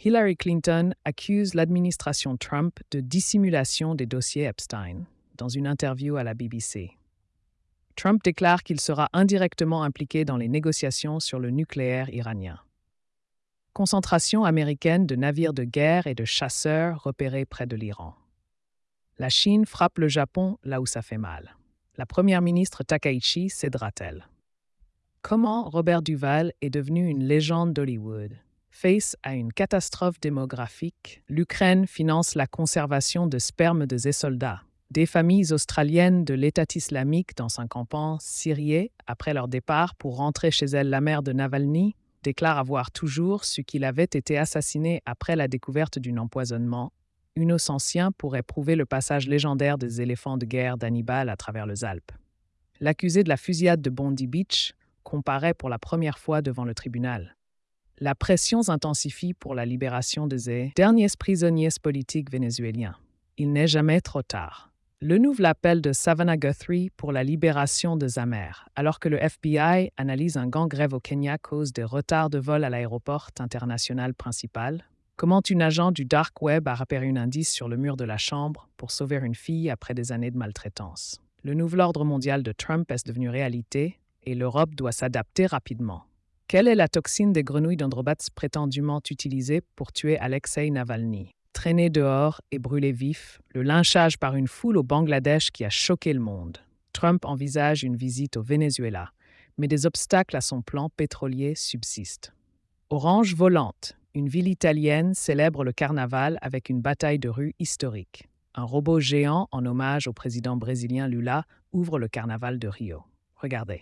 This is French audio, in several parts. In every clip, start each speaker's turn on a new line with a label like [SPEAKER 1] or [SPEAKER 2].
[SPEAKER 1] Hillary Clinton accuse l'administration Trump de dissimulation des dossiers Epstein dans une interview à la BBC. Trump déclare qu'il sera indirectement impliqué dans les négociations sur le nucléaire iranien. Concentration américaine de navires de guerre et de chasseurs repérés près de l'Iran. La Chine frappe le Japon là où ça fait mal. La première ministre Takaichi cédera-t-elle? Comment Robert Duvall est devenu une légende d'Hollywood? Face à une catastrophe démographique, l'Ukraine finance la conservation de sperme de ses soldats. Des familles australiennes de l'État islamique dans un campement syrien, après leur départ pour rentrer chez elles, la mère de Navalny déclare avoir toujours su qu'il avait été assassiné après la découverte d'un empoisonnement. Innocentien pourrait prouver le passage légendaire des éléphants de guerre d'Hannibal à travers les Alpes. L'accusé de la fusillade de Bondi Beach comparaît pour la première fois devant le tribunal. La pression s'intensifie pour la libération des derniers prisonniers politiques vénézuéliens. Il n'est jamais trop tard. Le nouvel appel de Savannah Guthrie pour la libération de Zamer, alors que le FBI analyse un gang grève au Kenya à cause des retards de vol à l'aéroport international principal. Comment une agent du Dark Web a repéré un indice sur le mur de la chambre pour sauver une fille après des années de maltraitance. Le nouvel ordre mondial de Trump est devenu réalité et l'Europe doit s'adapter rapidement. Quelle est la toxine des grenouilles d'Androbatz prétendument utilisée pour tuer Alexei Navalny? Traîné dehors et brûlé vif, le lynchage par une foule au Bangladesh qui a choqué le monde. Trump envisage une visite au Venezuela, mais des obstacles à son plan pétrolier subsistent. Orange volante, une ville italienne célèbre le carnaval avec une bataille de rue historique. Un robot géant en hommage au président brésilien Lula ouvre le carnaval de Rio. Regardez.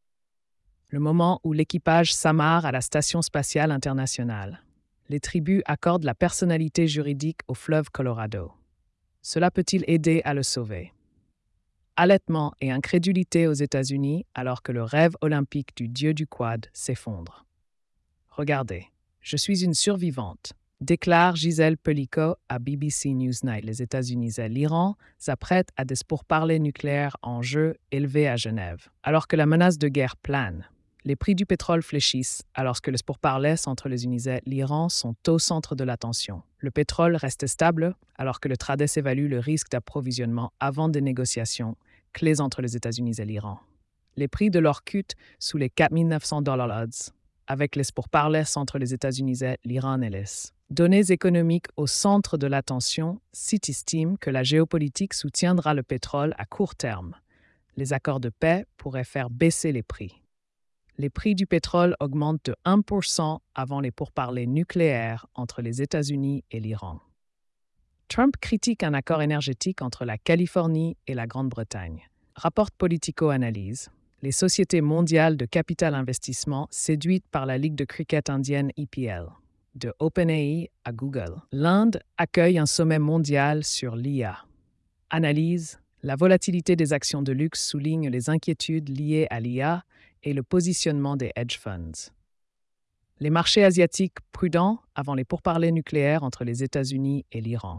[SPEAKER 1] Le moment où l'équipage s'amarre à la Station spatiale internationale. Les tribus accordent la personnalité juridique au fleuve Colorado. Cela peut-il aider à le sauver? Allaitement et incrédulité aux États-Unis alors que le rêve olympique du dieu du quad s'effondre. Regardez, je suis une survivante, déclare Gisèle Pelicot à BBC Newsnight. Les États-Unis et l'Iran s'apprêtent à des pourparlers nucléaires en jeu élevés à Genève, alors que la menace de guerre plane. Les prix du pétrole fléchissent alors que les pourparlers entre les États-Unis et l'Iran sont au centre de l'attention. Le pétrole reste stable alors que le Tradès évalue le risque d'approvisionnement avant des négociations clés entre les États-Unis et l'Iran. Les prix de l'or chutent sous les 4 900 $ odds, avec les pourparlers entre les États-Unis et l'Iran et les données économiques au centre de l'attention. CIT estime que la géopolitique soutiendra le pétrole à court terme. Les accords de paix pourraient faire baisser les prix. Les prix du pétrole augmentent de 1% avant les pourparlers nucléaires entre les États-Unis et l'Iran. Trump critique un accord énergétique entre la Californie et la Grande-Bretagne. Rapporte Politico-Analyse. Les sociétés mondiales de capital investissement séduites par la Ligue de cricket indienne EPL. De OpenAI à Google. L'Inde accueille un sommet mondial sur l'IA. Analyse. La volatilité des actions de luxe souligne les inquiétudes liées à l'IA et le positionnement des hedge funds. Les marchés asiatiques prudents avant les pourparlers nucléaires entre les États-Unis et l'Iran.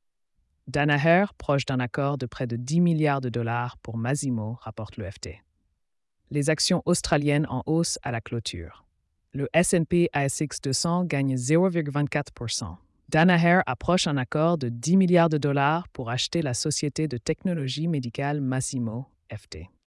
[SPEAKER 1] Danaher proche d'un accord de près de 10 milliards de dollars pour Massimo, rapporte l'EFT. Les actions australiennes en hausse à la clôture. Le S&P ASX 200 gagne 0,24%. Danaher approche un accord de 10 milliards de dollars pour acheter la société de technologie médicale Massimo, FT.